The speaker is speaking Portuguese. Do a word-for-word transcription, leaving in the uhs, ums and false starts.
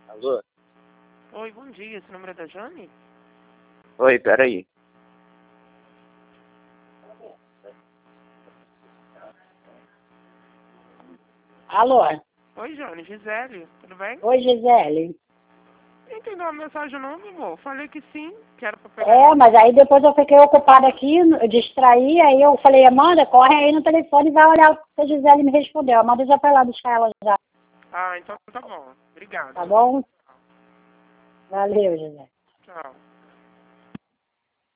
Alô? Oi, bom dia. Esse número é da Jane? Oi, peraí. Alô? Oi, Jane. Gisele, tudo bem? Oi, Gisele. Não entendeu a mensagem não, meu amor? Falei que sim, que era pra pegar... É, mas aí depois eu fiquei ocupada aqui, eu distraí, aí eu falei, Amanda, corre aí no telefone e vai olhar se a Gisele me respondeu. Amanda já foi lá buscar ela já, Ah, então tá bom. Obrigado. tá bom? Valeu, Gisele. Tchau.